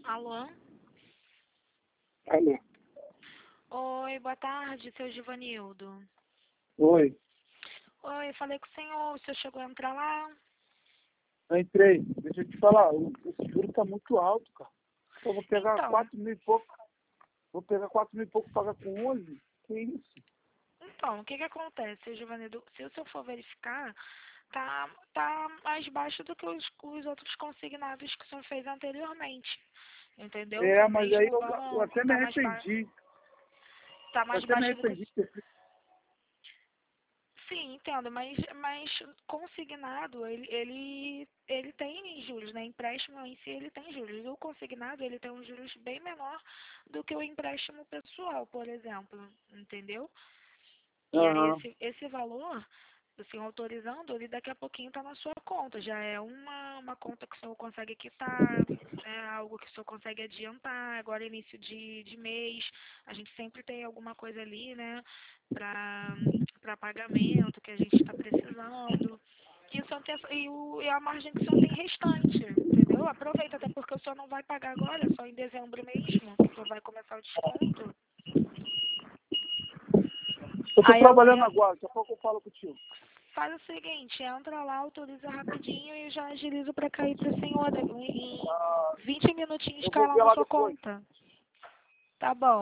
Alô? Alô. Oi, boa tarde, seu Givanildo. Oi. Oi, falei com o senhor chegou a entrar lá? Eu entrei. Deixa eu te falar, esse juro tá muito alto, cara. Eu vou pegar Então, 4 mil e pouco. Vou pegar 4 mil e pouco e pagar com 11. Que isso? o que que acontece, seu Givanildo? Se o senhor for verificar, tá mais baixo do que os outros consignados que o senhor fez anteriormente, entendeu? É, O mas aí mesmo eu valor, até me arrependi. tá Eu mais até me baixo do que... arrependi. Sim, entendo, mas consignado, ele tem juros, né? Empréstimo em si, ele tem juros. E o consignado, ele tem um juros bem menor do que o empréstimo pessoal, por exemplo, entendeu? E aí, Aham. esse valor, assim, autorizando, ele daqui a pouquinho está na sua conta. Já é uma conta que o senhor consegue quitar, é algo que o senhor consegue adiantar. Agora, início de mês, a gente sempre tem alguma coisa ali, né, para pagamento que a gente está precisando. E, o senhor tem, e a margem que o senhor tem restante, entendeu? Aproveita, até porque o senhor não vai pagar agora, só em dezembro mesmo, que o senhor vai começar o desconto. Eu tô Aí trabalhando amanhã agora, daqui a pouco eu falo contigo. faz o seguinte, entra lá, autoriza rapidinho e já agilizo para cair para o senhor. Em Ah, 20 minutinhos eu cai vou lá ver na lá sua depois. conta. Tá bom.